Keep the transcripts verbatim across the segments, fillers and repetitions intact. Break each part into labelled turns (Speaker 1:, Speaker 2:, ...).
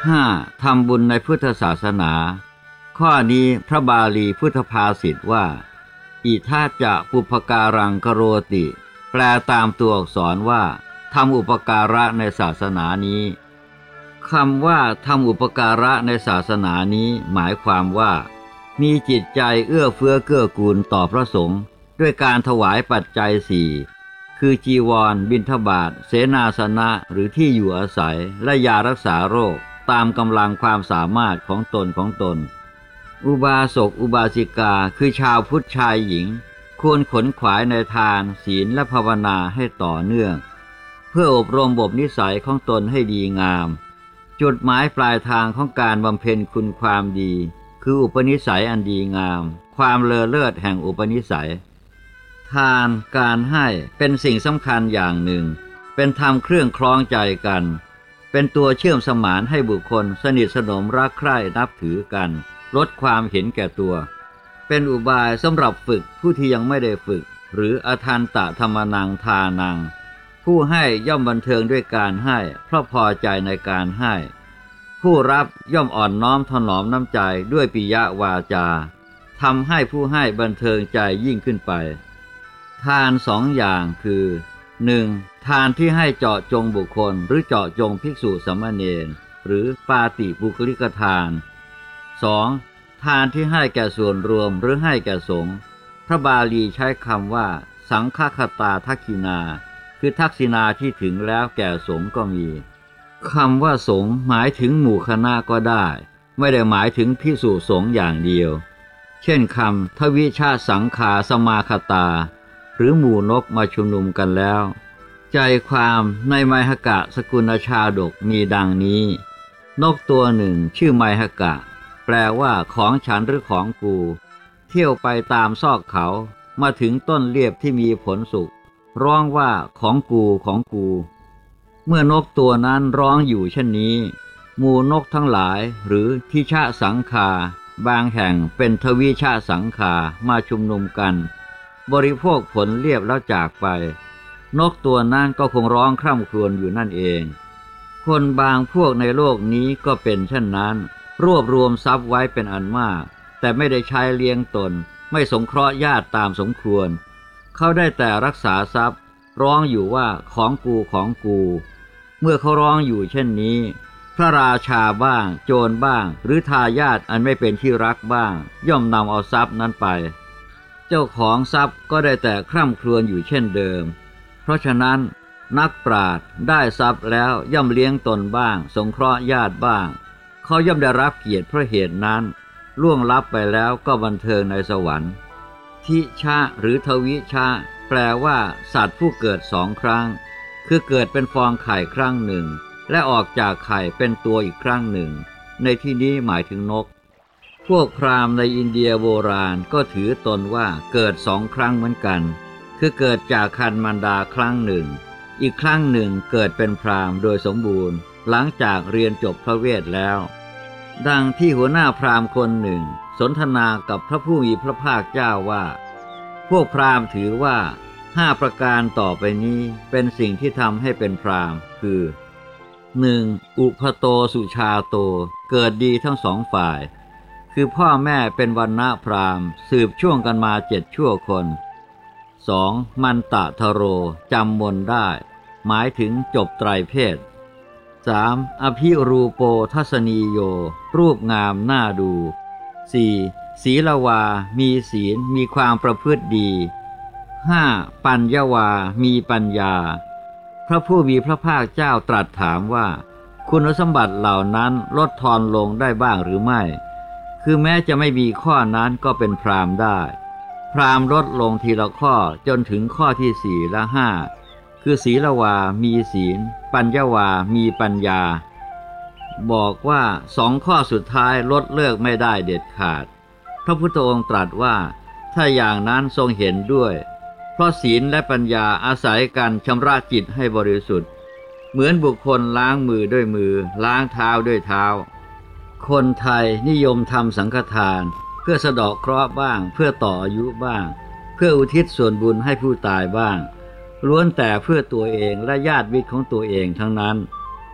Speaker 1: ห้า. ทำบุญในพุทธศาสนาข้อนี้พระบาลีพุทธภาษิตว่าอิทาจะปุพการังกโรติแปลตามตัวอักษรว่าทำอุปการะในศาสนานี้คำว่าทำอุปการะในศาสนานี้หมายความว่ามีจิตใจเอื้อเฟื้อเกื้อกูลต่อพระสงฆ์ด้วยการถวายปัจจัยสี่คือจีวรบิณฑบาตเสนาสนะหรือที่อยู่อาศัยและยารักษาโรคตามกำลังความสามารถของตนของตนอุบาสกอุบาสิกาคือชาวพุทธชายหญิงควรขนขวายในทานศีลและภาวนาให้ต่อเนื่องเพื่ออบรมบ่มนิสัยของตนให้ดีงามจุดหมายปลายทางของการบำเพ็ญคุณความดีคืออุปนิสัยอันดีงามความเลอเลิศแห่งอุปนิสัยทานการให้เป็นสิ่งสำคัญอย่างหนึ่งเป็นธรรมเครื่องคล้องใจกันเป็นตัวเชื่อมสมานให้บุคคลสนิทสนมรักใคร่นับถือกันลดความเห็นแก่ตัวเป็นอุบายสำหรับฝึกผู้ที่ยังไม่ได้ฝึกหรืออทันตะธรรมนังทานังผู้ให้ย่อมบันเทิงด้วยการให้เพราะพอใจในการให้ผู้รับย่อมอ่อนน้อมถนอมน้ำใจด้วยปิยวาจาทำให้ผู้ให้บันเทิงใจยิ่งขึ้นไปทานสองอย่างคือ หนึ่ง. ทานที่ให้เจาะจงบุคคลหรือเจาะจงภิกษุสามเณรหรือปาติปุคลิกทาน สอง. ทานที่ให้แก่ส่วนรวมหรือให้แก่สงฆ์พระบาลีใช้คำว่าสังฆคตาทักขินาคือทักษิณาที่ถึงแล้วแก่สงฆ์ก็มีคำว่าสงฆ์หมายถึงหมู่คณะก็ได้ไม่ได้หมายถึงภิกษุสงฆ์อย่างเดียวเช่นคำทวิชาสังขาสมาคตาหรือหมู่นกมาชุมนุมกันแล้วใจความในไมหกะสกุลชาดกมีดังนี้นกตัวหนึ่งชื่อไมหกะแปลว่าของฉันหรือของกูเที่ยวไปตามซอกเขามาถึงต้นเลียบที่มีผลสุกร้องว่าของกูของกูเมื่อนกตัวนั้นร้องอยู่เช่นนี้หมู่นกทั้งหลายหรือทิชะสังคาบางแห่งเป็นทวิชะสังคามาชุมนุมกันบริโภคผลเลียบแล้วจากไปนกตัวนั้นก็คงร้องคร่ำครวญอยู่นั่นเองคนบางพวกในโลกนี้ก็เป็นเช่นนั้นรวบรวมทรัพย์ไว้เป็นอันมากแต่ไม่ได้ใช้เลี้ยงตนไม่สงเคราะห์ญาติตามสมควรเขาได้แต่รักษาทรัพย์ร้องอยู่ว่าของกูของกูเมื่อเขาร้องอยู่เช่นนี้พระราชาบ้างโจรบ้างหรือทายาทอันไม่เป็นที่รักบ้างย่อมนำเอาทรัพย์นั้นไปเจ้าของทรัพย์ก็ได้แต่คร่ำครวญอยู่เช่นเดิมเพราะฉะนั้นนักปราชญ์ได้ทรัพย์แล้วย่อมเลี้ยงตนบ้างสงเคราะห์ญาติบ้างเขาย่อมได้รับเกียรติเพราะเหตุนั้นล่วงลับไปแล้วก็บันเทิงในสวรรค์ทิชะหรือทวิชะแปลว่าสัตว์ผู้เกิดสองครั้งคือเกิดเป็นฟองไข่ครั้งหนึ่งและออกจากไข่เป็นตัวอีกครั้งหนึ่งในที่นี้หมายถึงนกพวกพราหมณ์ในอินเดียโบราณก็ถือตนว่าเกิดสองครั้งเหมือนกันคือเกิดจากครรภ์มารดาครั้งหนึ่งอีกครั้งหนึ่งเกิดเป็นพราหมณ์โดยสมบูรณ์หลังจากเรียนจบพระเวทแล้วดังที่หัวหน้าพราหมณ์คนหนึ่งสนทนากับพระผู้มีพระภาคเจ้าว่าพวกพราหมณ์ถือว่าห้าประการต่อไปนี้เป็นสิ่งที่ทำให้เป็นพราหมณ์คือ หนึ่ง. อุปโตสุชาโตเกิดดีทั้งสองฝ่ายคือพ่อแม่เป็นวรรณะพราหมณ์สืบช่วงกันมาเจ็ดชั่วคน สอง. มันตะทโรจำมนได้หมายถึงจบไตรเพศ สาม. อภิรูโปทัศนีโยรูปงามน่าดู สี่. ศีลวามีศีลมีความประพฤติดี ห้า. ปัญญวามีปัญญาพระผู้มีพระภาคเจ้าตรัสถามว่าคุณสมบัติเหล่านั้นลดทอนลงได้บ้างหรือไม่คือแม้จะไม่มีข้อนั้นก็เป็นพราหมณ์ได้พราหมณ์ลดลงทีละข้อจนถึงข้อที่สี่และห้าคือศีลวามีศีลปัญญวามีปัญญาบอกว่าสองข้อสุดท้ายลดเลิกไม่ได้เด็ดขาดพระพุทธองค์ตรัสว่าถ้าอย่างนั้นทรงเห็นด้วยเพราะศีลและปัญญาอาศัยกันชำระจิตให้บริสุทธิ์เหมือนบุคคลล้างมือด้วยมือล้างเท้าด้วยเท้าคนไทยนิยมทำสังฆทานเพื่อสะเดาะเคราะห์บ้างเพื่อต่ออายุบ้างเพื่ออุทิศส่วนบุญให้ผู้ตายบ้างล้วนแต่เพื่อตัวเองและญาติมิตรของตัวเองทั้งนั้น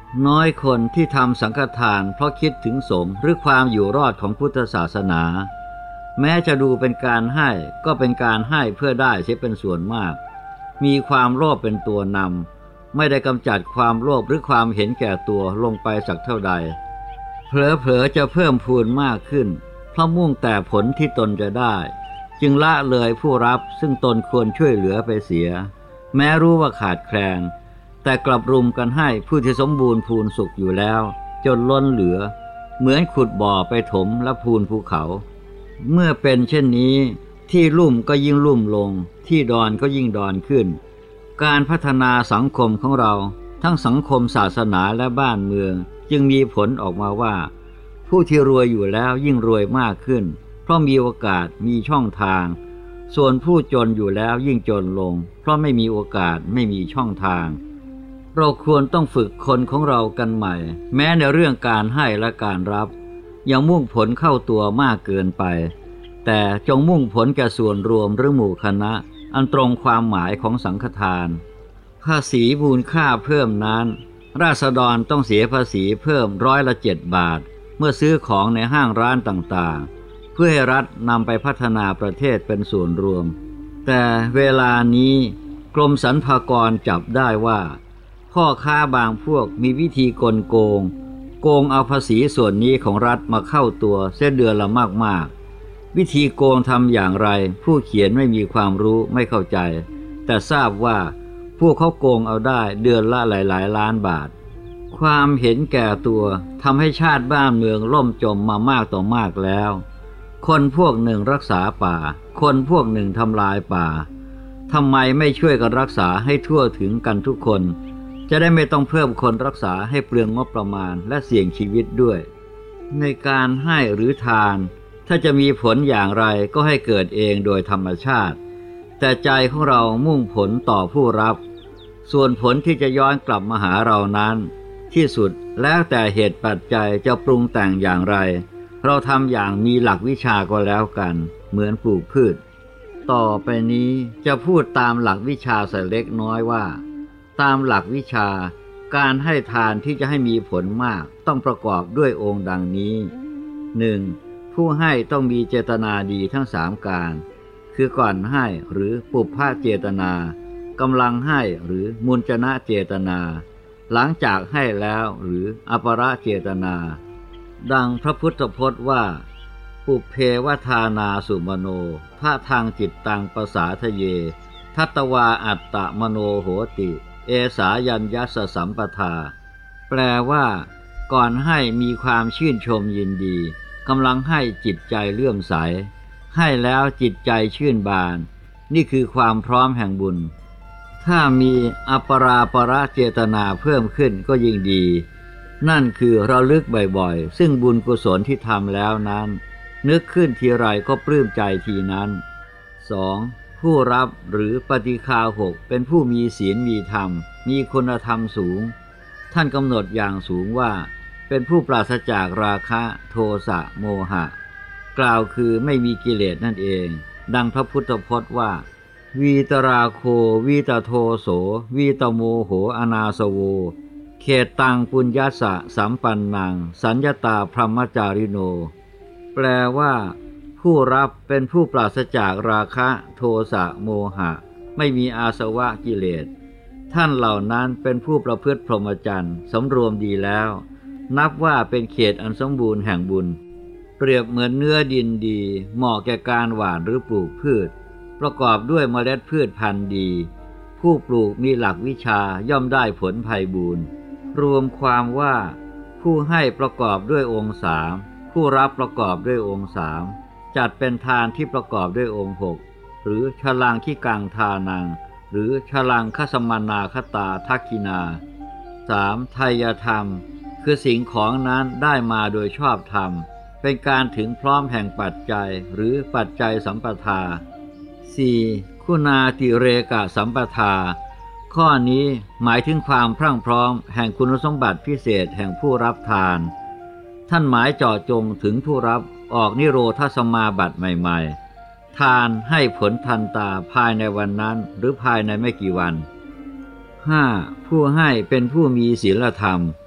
Speaker 1: น้อยคนที่ทำสังฆทานเพราะคิดถึงสงฆ์หรือความอยู่รอดของพุทธศาสนาแม้จะดูเป็นการให้ก็เป็นการให้เพื่อได้เสียเป็นส่วนมากมีความโลภเป็นตัวนำไม่ได้กำจัดความโลภหรือความเห็นแก่ตัวลงไปสักเท่าใดเผลอๆจะเพิ่มพูนมากขึ้นเพราะมุ่งแต่ผลที่ตนจะได้จึงละเลยผู้รับซึ่งตนควรช่วยเหลือไปเสียแม้รู้ว่าขาดแคลนแต่กลับรุมกันให้ผู้ที่สมบูรณ์พูนสุขอยู่แล้วจนล้นเหลือเหมือนขุดบ่อไปถมและพูนภูเขาเมื่อเป็นเช่นนี้ที่ลุ่มก็ยิ่งลุ่มลงที่ดอนก็ยิ่งดอนขึ้นการพัฒนาสังคมของเราทั้งสังคมศาสนาและบ้านเมืองจึงมีผลออกมาว่าผู้ที่รวยอยู่แล้วยิ่งรวยมากขึ้นเพราะมีโอกาสมีช่องทางส่วนผู้จนอยู่แล้วยิ่งจนลงเพราะไม่มีโอกาสไม่มีช่องทางเราควรต้องฝึกคนของเรากันใหม่แม้ในเรื่องการให้และการรับอย่ามุ่งผลเข้าตัวมากเกินไปแต่จงมุ่งผลแก่ส่วนรวมหรือหมู่คณะอันตรงความหมายของสังฆทานภาษีมูลค่าเพิ่มนั้นราษฎรต้องเสียภาษีเพิ่มร้อยละเจ็ดบาทเมื่อซื้อของในห้างร้านต่างๆเพื่อให้รัฐนำไปพัฒนาประเทศเป็นส่วนรวมแต่เวลานี้กรมสรรพากรจับได้ว่าพ่อค้าบางพวกมีวิธีกลโกงโกงเอาภาษีส่วนนี้ของรัฐมาเข้าตัวเสียเดือนละมากๆวิธีโกงทำอย่างไรผู้เขียนไม่มีความรู้ไม่เข้าใจแต่ทราบว่าพวกเขาโกงเอาได้เดือนละหลายๆล้านบาทความเห็นแก่ตัวทำให้ชาติบ้านเมืองล่มจมมามากต่อมากแล้วคนพวกหนึ่งรักษาป่าคนพวกหนึ่งทำลายป่าทำไมไม่ช่วยกันรักษาให้ทั่วถึงกันทุกคนจะได้ไม่ต้องเพิ่มคนรักษาให้เปลืองงบประมาณและเสี่ยงชีวิตด้วยในการให้หรือทานถ้าจะมีผลอย่างไรก็ให้เกิดเองโดยธรรมชาติแต่ใจของเรามุ่งผลต่อผู้รับส่วนผลที่จะย้อนกลับมาหาเรานั้นที่สุดแล้วแต่เหตุปัจจัยจะปรุงแต่งอย่างไรเราทำอย่างมีหลักวิชาก็แล้วกันเหมือนปลูกพืชต่อไปนี้จะพูดตามหลักวิชาสักเล็กน้อยว่าตามหลักวิชาการให้ทานที่จะให้มีผลมากต้องประกอบด้วยองค์ดังนี้ หนึ่ง. ผู้ให้ต้องมีเจตนาดีทั้งสามการคือก่อนให้หรือปุพพเจตนากำลังให้หรือมุญจนะเจตนาหลังจากให้แล้วหรืออัปรเจตนาดังพระพุทธพจน์ว่าปุเพวทานาสุมโนท่าทางจิตตังประสาทะเยทัตตวาอัตตมโนโหติเอสายัญญัสสสัมปทาแปลว่าก่อนให้มีความชื่นชมยินดีกำลังให้จิตใจเลื่อมใสให้แล้วจิตใจชื่นบานนี่คือความพร้อมแห่งบุญถ้ามีอัปราปรเจตนาเพิ่มขึ้นก็ยิ่งดีนั่นคือระลึกบ่อยๆซึ่งบุญกุศลที่ทำแล้วนั้นนึกขึ้นทีไรก็ปลื้มใจทีนั้น สอง. ผู้รับหรือปฏิฆาหกเป็นผู้มีศีลมีธรรมมีคุณธรรมสูงท่านกำหนดอย่างสูงว่าเป็นผู้ปราศจากราคะโทสะโมหะกล่าวคือไม่มีกิเลสนั่นเองดังพระพุทธพจน์ว่าวีตราโควีตโทโสวีตโมโหอนาสโวเขตตังปุญญาสะสัมปันนังสัญญตาพรหมจาริโนแปลว่าผู้รับเป็นผู้ปราศจากราคะโทสะโมหะไม่มีอาสวะกิเลสท่านเหล่านั้นเป็นผู้ประพฤติพรหมจรรย์สำรวมดีแล้วนับว่าเป็นเขตอันสมบูรณ์แห่งบุญเปรียบเหมือนเนื้อดินดีเหมาะแก่การหว่านหรือปลูกพืชประกอบด้วยเมล็ดพืชพันธุ์ดีผู้ปลูกมีหลักวิชาย่อมได้ผลไพบูรย์รวมความว่าผู้ให้ประกอบด้วยองค์สามผู้รับประกอบด้วยองค์สามจัดเป็นทานที่ประกอบด้วยองค์หกหรือฉลังขี้กังทานังหรือฉลังคสมนาคตาทักขินา สาม. ไทยธรรมคือสิ่งของนั้นได้มาโดยชอบธรรมเป็นการถึงพร้อมแห่งปัจจัยหรือปัจจัยสัมปทา สี่. คุณาติเรกะสัมปทาข้อนี้หมายถึงความพรั่งพร้อมแห่งคุณสมบัติพิเศษแห่งผู้รับทานท่านหมายเจาะจงถึงผู้รับออกนิโรธสมาบัติใหม่ๆทานให้ผลทันตาภายในวันนั้นหรือภายในไม่กี่วัน ห้า. ผู้ให้เป็นผู้มีศีลธรรม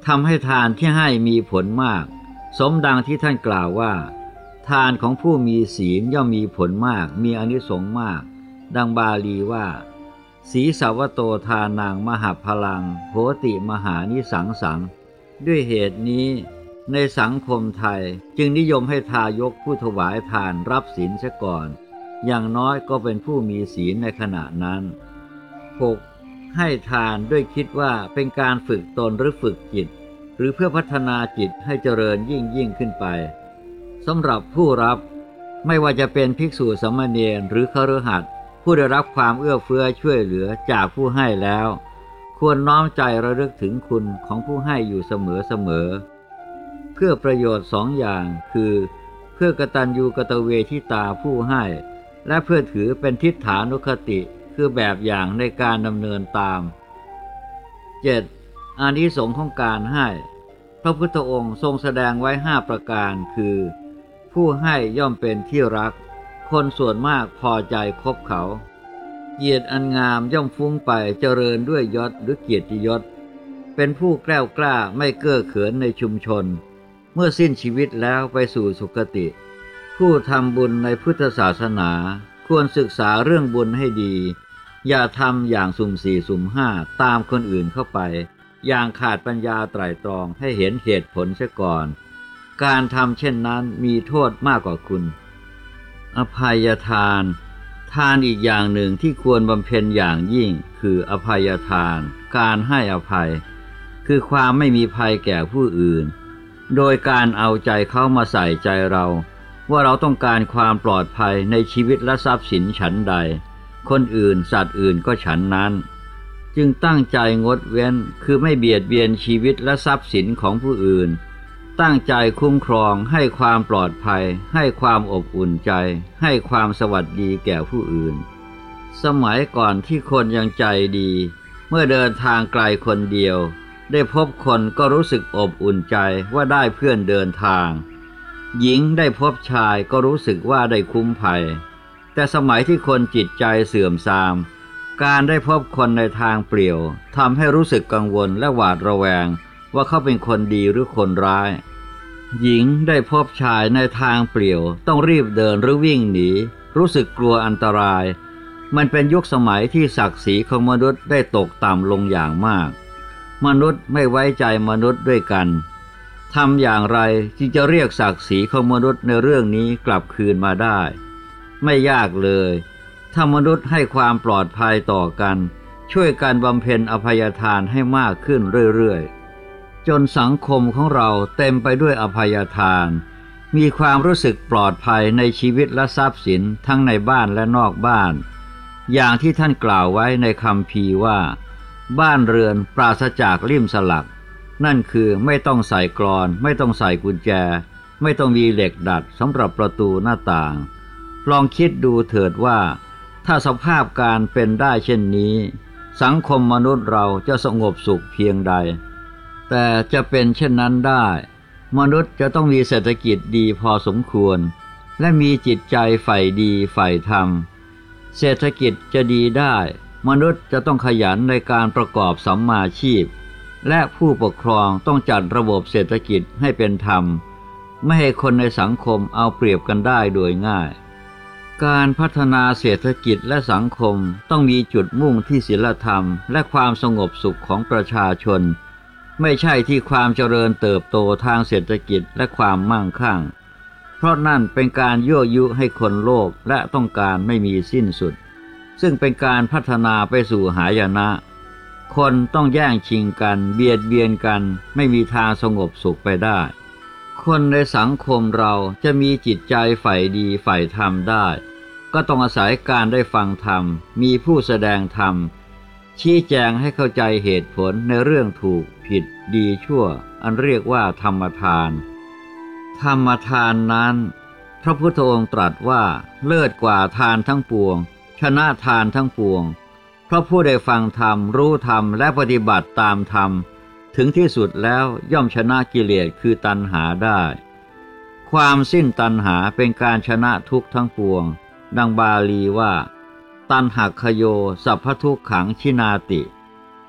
Speaker 1: ทำให้ทานที่ให้มีผลมากสมดังที่ท่านกล่าวว่าทานของผู้มีศีลย่อมมีผลมากมีอานิสงส์มากดังบาลีว่าสีสาวโตทานังมหาพลังโหติมหานิสังสังด้วยเหตุนี้ในสังคมไทยจึงนิยมให้ทายกผู้ถวายทานรับศีลเสียก่อนอย่างน้อยก็เป็นผู้มีศีลในขณะนั้น หก. ให้ทานด้วยคิดว่าเป็นการฝึกตนหรือฝึกจิตหรือเพื่อพัฒนาจิตให้เจริญยิ่งยิ่งขึ้นไปสำหรับผู้รับไม่ว่าจะเป็นภิกษุสามเณรหรือคฤหัสถ์ผู้ได้รับความเอื้อเฟื้อช่วยเหลือจากผู้ให้แล้วควรน้อมใจระลึกถึงคุณของผู้ให้อยู่เสมอเสมอเพื่อประโยชน์สองอย่างคือเพื่อกตัญญูกตเวทิตาผู้ให้และเพื่อถือเป็นทิฏฐานุคติคือแบบอย่างในการดำเนินตาม เจ็ด. อานิสงส์ของการให้พระพุทธองค์ทรงแสดงไว้ห้าประการคือผู้ให้ย่อมเป็นที่รักคนส่วนมากพอใจคบเขาเกียรติอันงามย่อมฟุ้งไปเจริญด้วยยศหรือเกียรติยศเป็นผู้แกล้วกล้าไม่เก้อเขินในชุมชนเมื่อสิ้นชีวิตแล้วไปสู่สุคติผู้ทำบุญในพุทธศาสนาควรศึกษาเรื่องบุญให้ดีอย่าทำอย่างสุ่มสี่สุ่มห้าตามคนอื่นเข้าไปอย่างขาดปัญญาไตร่ตรองให้เห็นเหตุผลเสียก่อนการทำเช่นนั้นมีโทษมากกว่าคุณอภัยทานทานอีกอย่างหนึ่งที่ควรบำเพ็ญอย่างยิ่งคืออภัยทานการให้อภัยคือความไม่มีภัยแก่ผู้อื่นโดยการเอาใจเขามาใส่ใจเราว่าเราต้องการความปลอดภัยในชีวิตและทรัพย์สินฉันใดคนอื่นสัตว์อื่นก็ฉันนั้นจึงตั้งใจงดเว้นคือไม่เบียดเบียนชีวิตและทรัพย์สินของผู้อื่นตั้งใจคุ้มครองให้ความปลอดภัยให้ความอบอุ่นใจให้ความสวัสดีแก่ผู้อื่นสมัยก่อนที่คนยังใจดีเมื่อเดินทางไกลคนเดียวได้พบคนก็รู้สึกอบอุ่นใจว่าได้เพื่อนเดินทางหญิงได้พบชายก็รู้สึกว่าได้คุ้มภัยแต่สมัยที่คนจิตใจเสื่อมทรามการได้พบคนในทางเปลี่ยวทำให้รู้สึกกังวลและหวาดระแวงว่าเขาเป็นคนดีหรือคนร้ายหญิงได้พบชายในทางเปลี่ยวต้องรีบเดินหรือวิ่งหนีรู้สึกกลัวอันตรายมันเป็นยุคสมัยที่ศักดิ์ศรีของมนุษย์ได้ตกต่ำลงอย่างมากมนุษย์ไม่ไว้ใจมนุษย์ด้วยกันทำอย่างไรที่จะเรียกศักดิ์ศรีของมนุษย์ในเรื่องนี้กลับคืนมาได้ไม่ยากเลยถ้ามนุษย์ให้ความปลอดภัยต่อกันช่วยกันบำเพ็ญอภัยทานให้มากขึ้นเรื่อยๆจนสังคมของเราเต็มไปด้วยอภัยทานมีความรู้สึกปลอดภัยในชีวิตและทรัพย์สินทั้งในบ้านและนอกบ้านอย่างที่ท่านกล่าวไว้ในคัมภีร์ว่าบ้านเรือนปราศจากลิ่มสลักนั่นคือไม่ต้องใส่กลอนไม่ต้องใส่กุญแจไม่ต้องมีเหล็กดัดสำหรับประตูหน้าต่างลองคิดดูเถิดว่าถ้าสภาพการเป็นได้เช่นนี้สังคมมนุษย์เราจะสงบสุขเพียงใดแต่จะเป็นเช่นนั้นได้มนุษย์จะต้องมีเศรษฐกิจดีพอสมควรและมีจิตใจใฝ่ดีใฝ่ธรรมเศรษฐกิจจะดีได้มนุษย์จะต้องขยันในการประกอบสัมมาชีพและผู้ปกครองต้องจัดระบบเศรษฐกิจให้เป็นธรรมไม่ให้คนในสังคมเอาเปรียบกันได้โดยง่ายการพัฒนาเศรษฐกิจและสังคมต้องมีจุดมุ่งที่ศีลธรรมและความสงบสุขของประชาชนไม่ใช่ที่ความเจริญเติบโตทางเศรษฐกิจและความมั่งคั่งเพราะนั่นเป็นการยั่วยุให้คนโลภและต้องการไม่มีสิ้นสุดซึ่งเป็นการพัฒนาไปสู่หายนะคนต้องแย่งชิงกันเบียดเบียนกันไม่มีทางสงบสุขไปได้คนในสังคมเราจะมีจิตใจใฝ่ดีใฝ่ธรรมได้ก็ต้องอาศัยการได้ฟังธรรมมีผู้แสดงธรรมชี้แจงให้เข้าใจเหตุผลในเรื่องถูกผิดดีชั่วอันเรียกว่าธรรมทานธรรมทานนั้นพระพุทธองค์ตรัสว่าเลิศกว่าทานทั้งปวงชนะทานทั้งปวงเพราะผู้ได้ฟังธรรมรู้ธรรมและปฏิบัติตามธรรมถึงที่สุดแล้วย่อมชนะกิเลสคือตัณหาได้ความสิ้นตัณหาเป็นการชนะทุกข์ทั้งปวงดังบาลีว่าตัณหักขโยสัพพทุกขังชินาติผ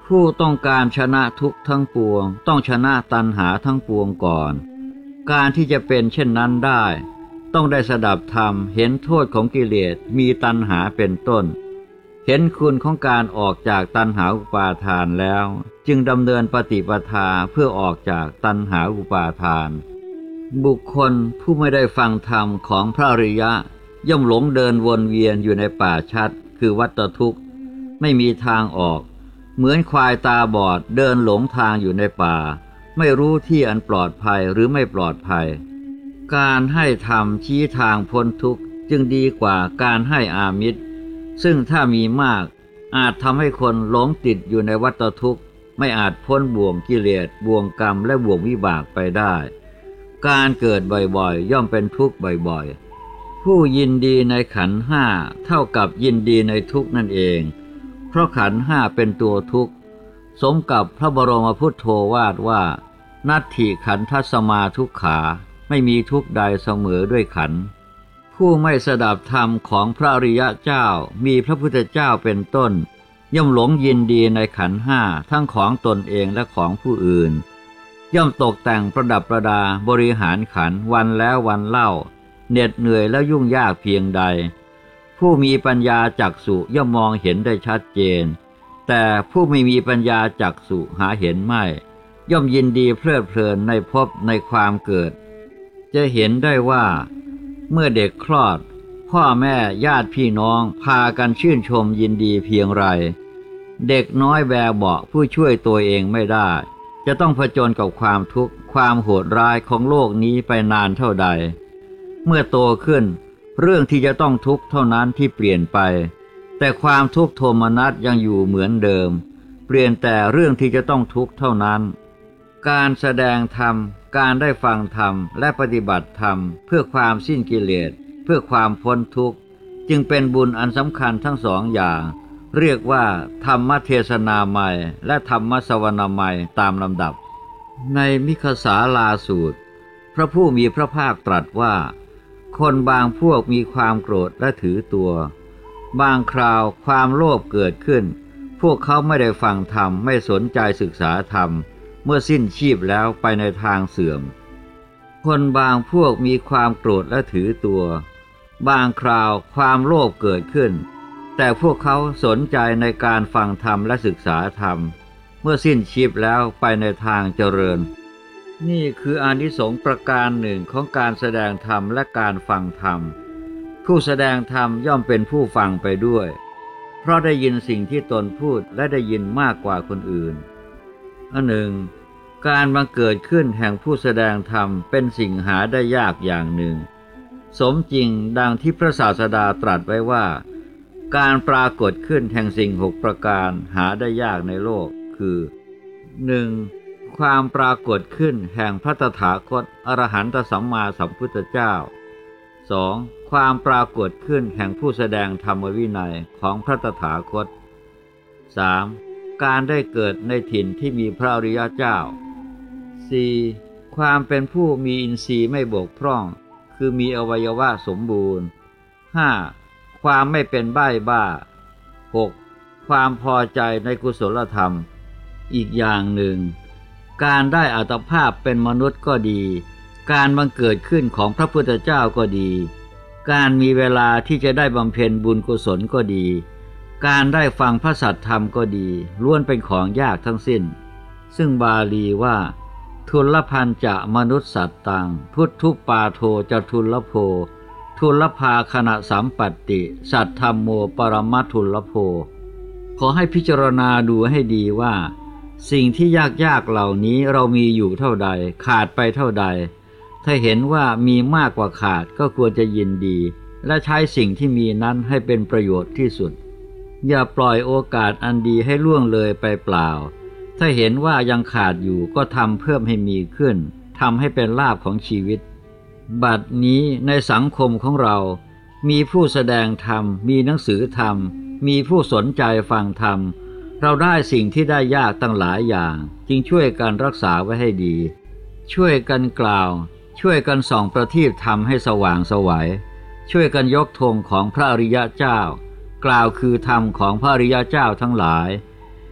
Speaker 1: ผู้ต้องการชนะทุกข์ทั้งปวงต้องชนะตัณหาทั้งปวงก่อนการที่จะเป็นเช่นนั้นได้ต้องได้สดับธรรมเห็นโทษของกิเลสมีตัณหาเป็นต้นเห็นคุณของการออกจากตัณหาอุปาทานแล้วจึงดำเนินปฏิปทาเพื่อออกจากตัณหาอุปาทานบุคคลผู้ไม่ได้ฟังธรรมของพระอริยะย่อมหลงเดินวนเวียนอยู่ในป่าชัดคือวัฏทุกข์ไม่มีทางออกเหมือนควายตาบอดเดินหลงทางอยู่ในป่าไม่รู้ที่อันปลอดภัยหรือไม่ปลอดภัยการให้ธรรมชี้ทางพ้นทุกข์จึงดีกว่าการให้อามิสซึ่งถ้ามีมากอาจทำให้คนหลงติดอยู่ในวัฏทุกข์ไม่อาจพ้นบ่วงกิเลสบ่วงกรรมและบ่วงวิบากไปได้การเกิดบ่อยๆย่อมเป็นทุกข์บ่อยๆผู้ยินดีในขันธ์ห้าเท่ากับยินดีในทุกข์นั่นเองเพราะขันธ์ห้าเป็นตัวทุกข์สมกับพระบรมพุทโธวาทว่านัตถิขันธัสสมาทุกขาไม่มีทุกข์ใดเสมอด้วยขันธ์ผู้ไม่สดับธรรมของพระอริยเจ้ามีพระพุทธเจ้าเป็นต้นย่อมหลงยินดีในขันธ์ห้าทั้งของตนเองและของผู้อื่นย่อมตกแต่งประดับประดาบริหารขันธ์วันแล้ววันเล่าเหน็ดเหนื่อยแล้วยุ่งยากเพียงใดผู้มีปัญญาจักษุย่อมมองเห็นได้ชัดเจนแต่ผู้ไม่มีปัญญาจักษุหาเห็นไม่ย่อมยินดีเพลิดเพลินในภพในความเกิดจะเห็นได้ว่าเมื่อเด็กคลอดพ่อแม่ญาติพี่น้องพากันชื่นชมยินดีเพียงไรเด็กน้อยแบเบาะผู้ช่วยตัวเองไม่ได้จะต้องผจญกับความทุกข์ความโหดร้ายของโลกนี้ไปนานเท่าใดเมื่อโตขึ้นเรื่องที่จะต้องทุกข์เท่านั้นที่เปลี่ยนไปแต่ความทุกข์โทมนัสยังอยู่เหมือนเดิมเปลี่ยนแต่เรื่องที่จะต้องทุกข์เท่านั้นการแสดงธรรมการได้ฟังธรรมและปฏิบัติธรรมเพื่อความสิ้นกิเลสเพื่อความพ้นทุกข์จึงเป็นบุญอันสำคัญทั้งสองอย่างเรียกว่าธรรมเทศนาใหม่และธรรมสวนาใหม่ตามลำดับในมิคสาลาสูตรพระผู้มีพระภาคตรัสว่าคนบางพวกมีความโกรธและถือตัวบางคราวความโลภเกิดขึ้นพวกเขาไม่ได้ฟังธรรมไม่สนใจศึกษาธรรมเมื่อสิ้นชีพแล้วไปในทางเสื่อมคนบางพวกมีความโกรธและถือตัวบางคราวความโลภเกิดขึ้นแต่พวกเขาสนใจในการฟังธรรมและศึกษาธรรมเมื่อสิ้นชีพแล้วไปในทางเจริญนี่คืออานิสงส์ประการหนึ่งของการแสดงธรรมและการฟังธรรมผู้แสดงธรรมย่อมเป็นผู้ฟังไปด้วยเพราะได้ยินสิ่งที่ตนพูดและได้ยินมากกว่าคนอื่นอันหนึ่งการบังเกิดขึ้นแห่งผู้แสดงธรรมเป็นสิ่งหาได้ยากอย่างหนึ่งสมจริงดังที่พระศาสดาตรัสไว้ว่าการปรากฏขึ้นแห่งสิ่งหกประการหาได้ยากในโลกคือ หนึ่ง. ความปรากฏขึ้นแห่งพระตถาคตอรหันตสัมมาสัมพุทธเจ้า สอง. ความปรากฏขึ้นแห่งผู้แสดงธรรมวินัยของพระตถาคต สาม. การได้เกิดในถิ่นที่มีพระอริยเจ้า สี่. ความเป็นผู้มีอินทรีย์ไม่บกพร่องคือมีอวัยวะสมบูรณ์ ห้า. ความไม่เป็นใบ้บ้า หก. ความพอใจในกุศลธรรมอีกอย่างหนึ่งการได้อัตภาพเป็นมนุษย์ก็ดีการบังเกิดขึ้นของพระพุทธเจ้าก็ดีการมีเวลาที่จะได้บำเพ็ญบุญกุศลก็ดีการได้ฟังพระสัทธรรมก็ดีล้วนเป็นของยากทั้งสิ้นซึ่งบาลีว่าทุลพันจะมนุษย์สัตตังทุตทุปาโทจะทุลโภทุลภาคณะสัมปัตติสัทธรรมโมปรมัตทุลโภขอให้พิจารณาดูให้ดีว่าสิ่งที่ยากๆเหล่านี้เรามีอยู่เท่าใดขาดไปเท่าใดถ้าเห็นว่ามีมากกว่าขาดก็ควรจะยินดีและใช้สิ่งที่มีนั้นให้เป็นประโยชน์ที่สุดอย่าปล่อยโอกาสอันดีให้ล่วงเลยไปเปล่าถ้าเห็นว่ายังขาดอยู่ก็ทำเพิ่มให้มีขึ้นทำให้เป็นลาภของชีวิตบัดนี้ในสังคมของเรามีผู้แสดงธรรมมีหนังสือธรรมมีผู้สนใจฟังธรรมเราได้สิ่งที่ได้ยากตั้งหลายอย่างจึงช่วยกันรักษาไว้ให้ดีช่วยกันกล่าวช่วยกันส่องประทีปธรรมให้สว่างไสวช่วยกันยกธงของพระอริยเจ้ากล่าวคือธรรมของพระอริยเจ้าทั้งหลาย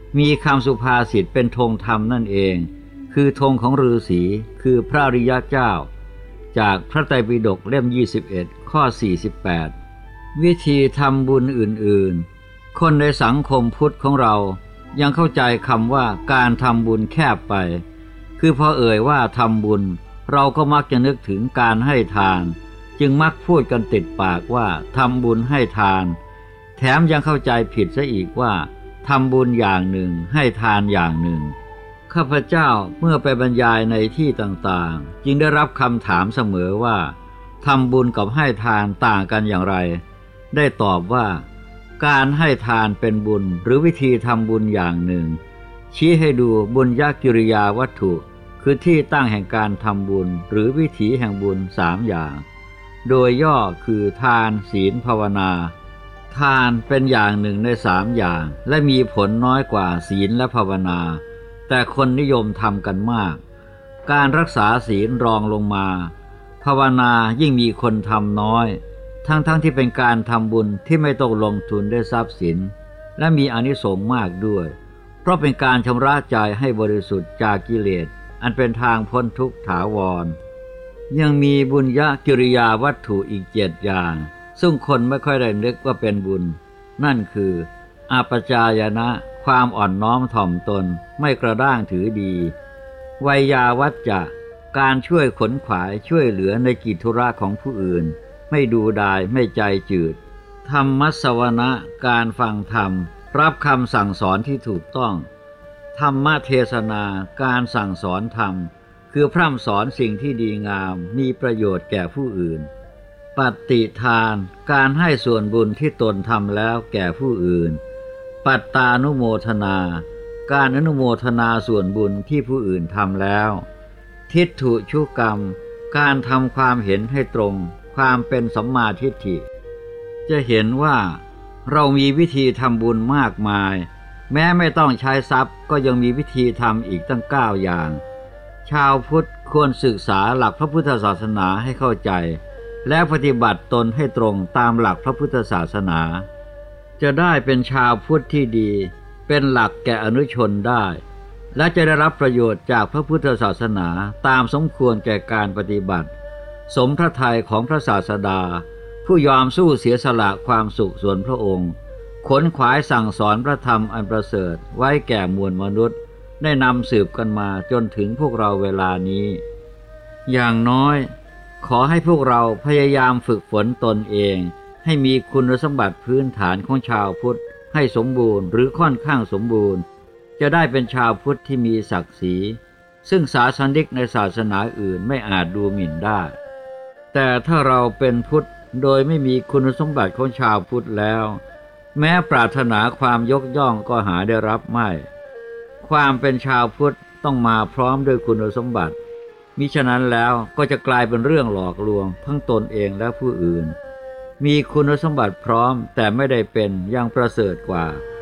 Speaker 1: มีคำสุภาษิตเป็นธงธรรมนั่นเองคือธงของฤาษีคือพระอริยเจ้าจากพระไตรปิฎกเล่มยี่สิบเอ็ดข้อสี่สิบแปดวิธีทำบุญอื่นๆคนในสังคมพุทธของเรายังเข้าใจคำว่าการทำบุญแคบไปคือพอเอ่ยว่าทำบุญเราก็มักจะนึกถึงการให้ทานจึงมักพูดกันติดปากว่าทำบุญให้ทานแถมยังเข้าใจผิดซะอีกว่าทำบุญอย่างหนึ่งให้ทานอย่างหนึ่งข้าพเจ้าเมื่อไปบรรยายในที่ต่างๆจึงได้รับคำถามเสมอว่าทำบุญกับให้ทานต่างกันอย่างไรได้ตอบว่าการให้ทานเป็นบุญหรือวิธีทำบุญอย่างหนึ่งชี้ให้ดูบุญญกิริยาวัตถุคือที่ตั้งแห่งการทำบุญหรือวิถีแห่งบุญสามอย่างโดยย่อคือทานศีลภาวนาทานเป็นอย่างหนึ่งในสามอย่างและมีผลน้อยกว่าศีลและภาวนาแต่คนนิยมทำกันมากการรักษาศีลรองลงมาภาวนายิ่งมีคนทำน้อยทั้งๆ ท, ที่เป็นการทำบุญที่ไม่ต้องลงทุนด้วยทรัพย์สินและมีอานิสงส์มากด้วยเพราะเป็นการชำระใจให้บริสุทธิ์จากกิเลสอันเป็นทางพ้นทุกข์ถาวรยังมีบุญญกิริยาวัตถุอีกเจ็ดอย่างซึ่งคนไม่ค่อยได้นึกว่าเป็นบุญนั่นคืออาปจายนะความอ่อนน้อมถ่อมตนไม่กระด้างถือดีไวยาวัจจะการช่วยขนขวายช่วยเหลือในกิจธุระของผู้อื่นไม่ดูดายไม่ใจจืดธรรมสวนะการฟังธรรมรับคำสั่งสอนที่ถูกต้องธรรมเทศนาการสั่งสอนธรรมคือพร่ำสอนสิ่งที่ดีงามมีประโยชน์แก่ผู้อื่นปฏิทานการให้ส่วนบุญที่ตนทำแล้วแก่ผู้อื่นปัตตานุโมทนาการอนุโมทนาส่วนบุญที่ผู้อื่นทำแล้วทิฏฐุชุกรรมการทำความเห็นให้ตรงความเป็นสัมมาทิฏฐิจะเห็นว่าเรามีวิธีทำบุญมากมายแม้ไม่ต้องใช้ทรัพย์ก็ยังมีวิธีทำอีกตั้งเก้าอย่างชาวพุทธควรศึกษาหลักพระพุทธศาสนาให้เข้าใจและปฏิบัติตนให้ตรงตามหลักพระพุทธศาสนาจะได้เป็นชาวพุทธที่ดีเป็นหลักแก่อนุชนได้และจะได้รับประโยชน์จากพระพุทธศาสนาตามสมควรแก่การปฏิบัติสมพระทัยของพระศาสดาผู้ยอมสู้เสียสละความสุขส่วนพระองค์ขนขวายสั่งสอนพระธรรมอันประเสริฐไว้แก่มวลมนุษย์ได้นำสืบกันมาจนถึงพวกเราเวลานี้อย่างน้อยขอให้พวกเราพยายามฝึกฝนตนเองให้มีคุณสมบัติพื้นฐานของชาวพุทธให้สมบูรณ์หรือค่อนข้างสมบูรณ์จะได้เป็นชาวพุทธที่มีศักดิ์ศรีซึ่งศาสนิกในศาสนาอื่นไม่อาจดูหมิ่นได้แต่ถ้าเราเป็นพุทธโดยไม่มีคุณสมบัติของชาวพุทธแล้วแม้ปรารถนาความยกย่องก็หาได้รับไม่ความเป็นชาวพุทธต้องมาพร้อมด้วยคุณสมบัติมิฉะนั้นแล้วก็จะกลายเป็นเรื่องหลอกลวงทั้งตนเองและผู้อื่นมีคุณสมบัติพร้อมแต่ไม่ได้เป็นยังประเสริฐกว่า